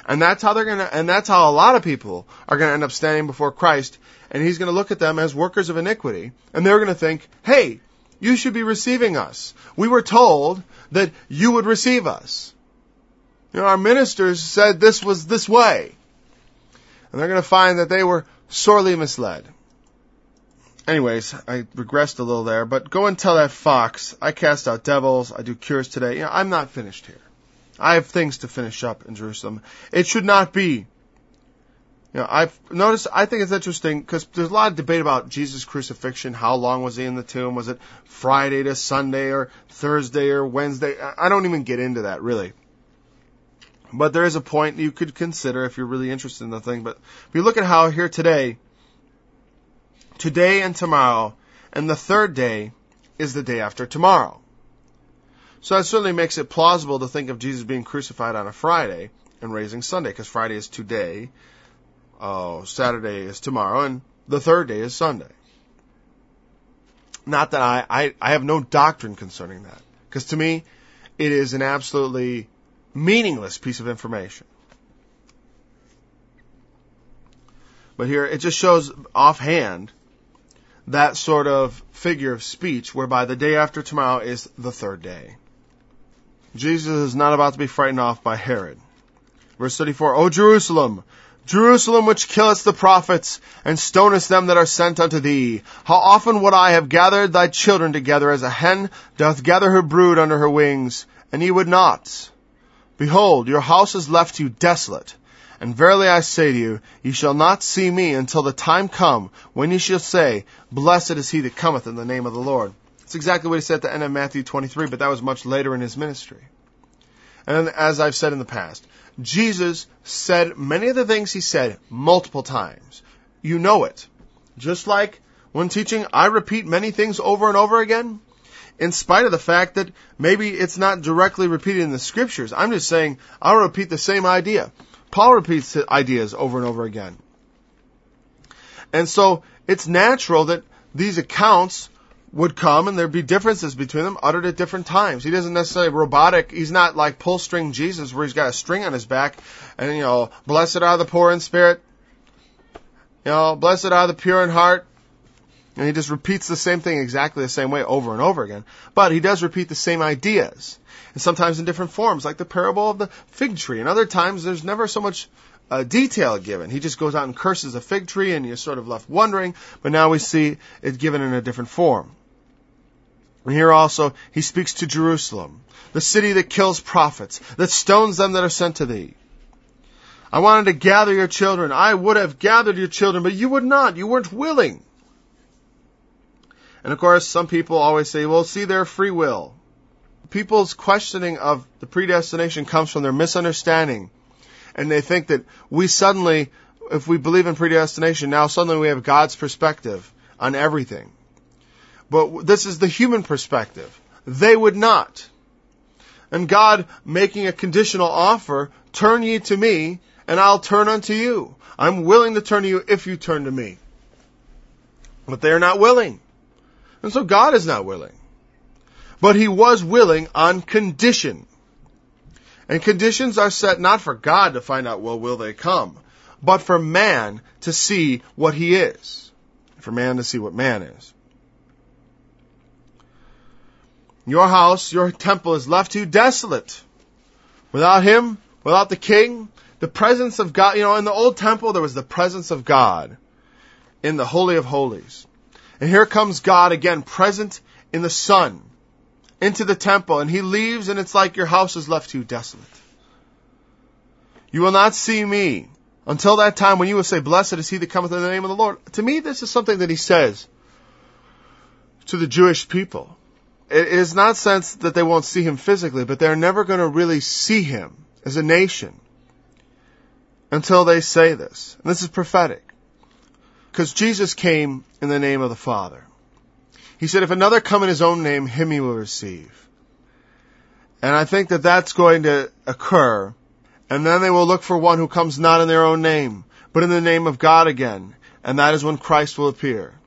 And that's how a lot of people are going to end up standing before Christ, and He's going to look at them as workers of iniquity, and they're going to think, hey, you should be receiving us. We were told that you would receive us. Our ministers said this was this way. And they're going to find that they were sorely misled. Anyways, I regressed a little there, but go and tell that fox, I cast out devils, I do cures today. I'm not finished here. I have things to finish up in Jerusalem. It should not be. I've noticed, I think it's interesting, because there's a lot of debate about Jesus' crucifixion. How long was He in the tomb? Was it Friday to Sunday, or Thursday, or Wednesday? I don't even get into that, really. But there is a point you could consider if you're really interested in the thing. But if you look at how here today and tomorrow, and the third day is the day after tomorrow. So that certainly makes it plausible to think of Jesus being crucified on a Friday and raising Sunday, because Friday is today, Saturday is tomorrow, and the third day is Sunday. Not that I have no doctrine concerning that, because to me, it is an absolutely meaningless piece of information. But here, it just shows offhand that sort of figure of speech whereby the day after tomorrow is the third day. Jesus is not about to be frightened off by Herod. Verse 34, O Jerusalem, Jerusalem which killest the prophets, and stonest them that are sent unto thee, how often would I have gathered thy children together as a hen doth gather her brood under her wings, and ye would not. Behold, your house is left you desolate. And verily I say to you, ye shall not see me until the time come when ye shall say, Blessed is he that cometh in the name of the Lord. That's exactly what He said at the end of Matthew 23, but that was much later in His ministry. And as I've said in the past, Jesus said many of the things He said multiple times. You know it. Just like when teaching, I repeat many things over and over again, in spite of the fact that maybe it's not directly repeated in the Scriptures. I'm just saying, I'll repeat the same idea. Paul repeats ideas over and over again. And so, it's natural that these accounts would come and there'd be differences between them uttered at different times. He doesn't necessarily robotic. He's not like pull string Jesus where He's got a string on His back and, blessed are the poor in spirit. Blessed are the pure in heart. And He just repeats the same thing exactly the same way over and over again. But He does repeat the same ideas. And sometimes in different forms, like the parable of the fig tree. And other times there's never so much detail given. He just goes out and curses a fig tree and you're sort of left wondering. But now we see it given in a different form. And here also, He speaks to Jerusalem, the city that kills prophets, that stones them that are sent to thee. I wanted to gather your children. I would have gathered your children, but you would not. You weren't willing. And of course, some people always say, well, see, their free will. People's questioning of the predestination comes from their misunderstanding. And they think that we suddenly, if we believe in predestination, now suddenly we have God's perspective on everything. But this is the human perspective. They would not. And God making a conditional offer, turn ye to me, and I'll turn unto you. I'm willing to turn to you if you turn to me. But they are not willing. And so God is not willing. But He was willing on condition. And conditions are set not for God to find out, well, will they come? But for man to see what he is. For man to see what man is. Your house, your temple is left you desolate. Without Him, without the King, the presence of God. In the old temple there was the presence of God in the Holy of Holies. And here comes God again, present in the Son, into the temple. And He leaves and it's like your house is left you desolate. You will not see me until that time when you will say, Blessed is he that cometh in the name of the Lord. To me, this is something that He says to the Jewish people. It is not sense that they won't see Him physically, but they're never going to really see Him as a nation until they say this. And this is prophetic. Because Jesus came in the name of the Father. He said, if another come in His own name, him He will receive. And I think that that's going to occur. And then they will look for one who comes not in their own name, but in the name of God again. And that is when Christ will appear.